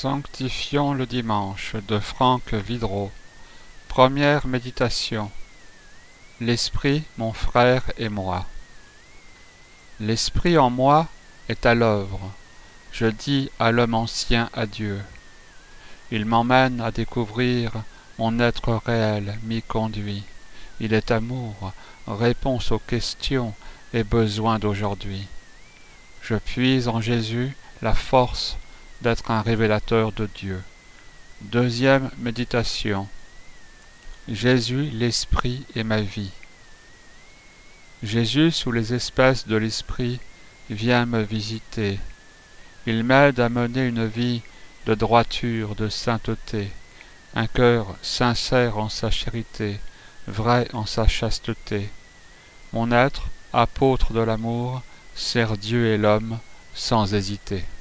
Sanctifions le dimanche de Franck Vidreau. Première méditation. L'Esprit, mon frère et moi. L'Esprit en moi est à l'œuvre. Je dis à l'homme ancien adieu. Il m'emmène à découvrir mon être réel, m'y conduit. Il est amour, réponse aux questions et besoins d'aujourd'hui. Je puise en Jésus la force d'être un révélateur de Dieu. Deuxième méditation. Jésus, l'Esprit est ma vie. Jésus, sous les espèces de l'Esprit, vient me visiter. Il m'aide à mener une vie de droiture, de sainteté, un cœur sincère en sa charité, vrai en sa chasteté. Mon être, apôtre de l'amour, sert Dieu et l'homme sans hésiter.